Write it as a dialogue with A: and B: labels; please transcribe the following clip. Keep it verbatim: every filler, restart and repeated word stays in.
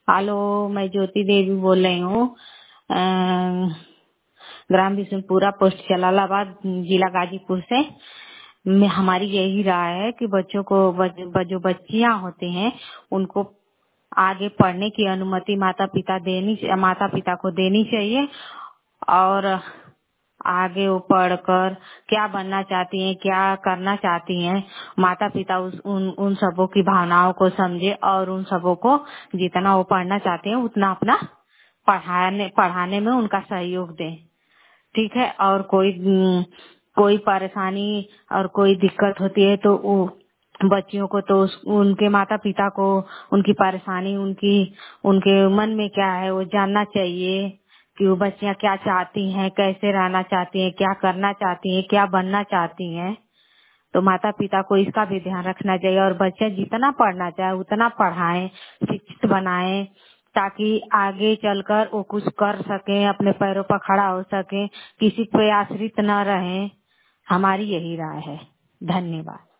A: Hello, मैं ज्योति देवी बोल रही हूँ। अ, ग्राम बिशनपुरा, पोस्ट जलालाबाद, जिला गाजीपुर से। मैं हमारी यही राय है कि बच्चों को बच, जो बच्चियां होती हैं उनको आगे पढ़ने की अनुमति माता पिता देनी माता पिता को देनी चाहिए। और आगे वो पढ़कर क्या बनना चाहती हैं, क्या करना चाहती हैं, माता पिता उस उन उन सबों की भावनाओं को समझे और उन सबों को जितना वो पढ़ना चाहते हैं उतना अपना पढ़ाने पढ़ाने में उनका सहयोग दें। ठीक है। और कोई न, कोई परेशानी और कोई दिक्कत होती है तो वो बच्चियों को तो उस, उनके माता पिता को उनकी परेशानी उनकी उनके मन में क्या है वो जानना चाहिए कि वो बच्चियां क्या चाहती हैं, कैसे रहना चाहती हैं, क्या करना चाहती हैं, क्या बनना चाहती हैं। तो माता पिता को इसका भी ध्यान रखना चाहिए और बच्चे जितना पढ़ना चाहे उतना पढ़ाएं, शिक्षित बनाएं, ताकि आगे चलकर वो कुछ कर सके, अपने पैरों पर खड़ा हो सके, किसी पे आश्रित न रहें। हमारी यही राय है। धन्यवाद।